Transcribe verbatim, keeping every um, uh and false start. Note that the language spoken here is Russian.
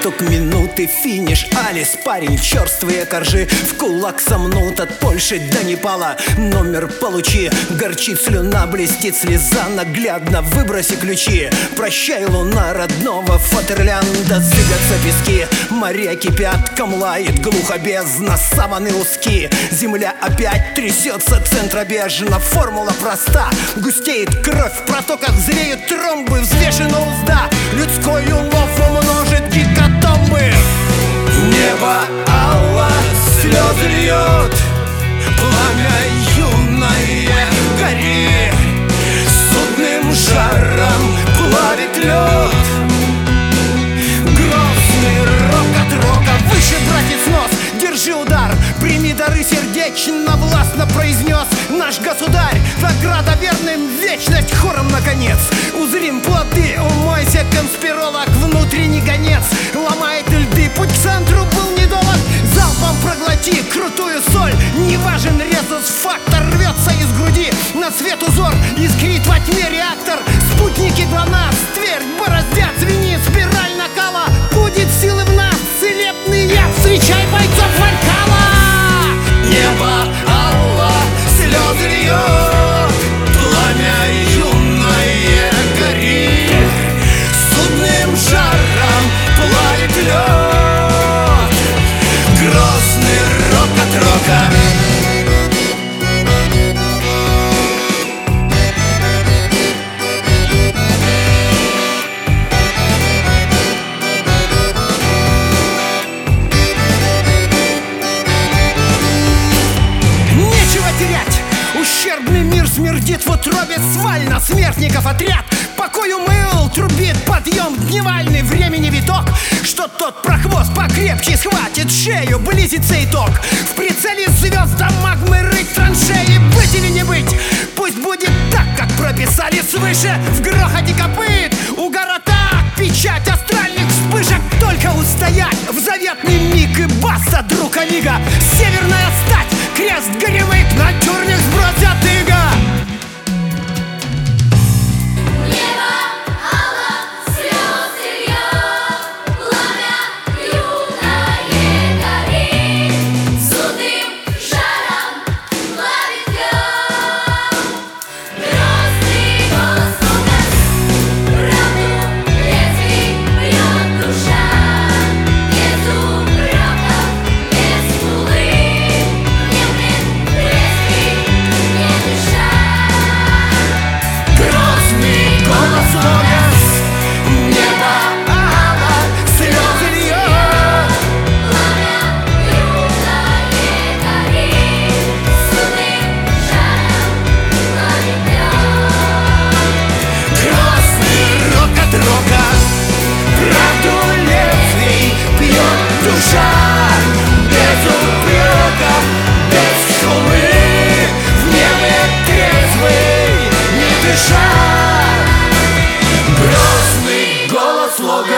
Итог минуты, финиш, Алис, парень, черствые коржи в кулак сомнут от Польши до Непала. Номер получи, горчит слюна, блестит слеза, наглядно выброси ключи. Прощай, луна родного Фатерлянда, зыбятся пески, моря кипят, камлает глухо бездна, саваны узки. Земля опять трясется центробежно, формула проста, густеет кровь, в протоках зреют тромбы, взвешена узда, людской улов умножит гекатомбы. Небо алло, слезы льет, пламя юное гори, судным жаром плавит лед. Грозный рок от рока, выше, братец, нос, держи удар, прими дары сердечно, властно произнес наш государь. Награда верным, вечность хором наконец. Узрим плоды, умойся, конспиролог, внутренний гонец. Ломает льды, путь к центру был недолог. Залпом проглоти крутую соль, не важен резус-фактор, рвется из груди на свет узор, искрит во тьме реактор. Спутники ГЛОНАСС, Тверь бороздят, звенит спираль накала. Будет силы в нас, целебный яд, встречай бойцов Вальхалла. Небо алло, слезы льет, пламя юное гори, судным жаром плавит лед. Грозный рок от рока. Ущербный мир смердит в утробе свально, смертников отряд покою мыл, трубит подъем дневальный, времени виток, что тот прохвост покрепче схватит шею, близится итог. В прицеле звезд до магмы рыть траншеи, быть или не быть, пусть будет так, как прописали свыше. В грохоте копыт у города печать астральных вспышек, только устоять в заветный миг и баста, друг Олига. Северная стать, крест горевых, на тюрнях сбросят иго. Грозный голос лога.